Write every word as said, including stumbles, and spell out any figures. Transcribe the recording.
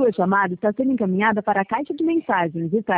sua chamada está sendo encaminhada para a caixa de mensagens.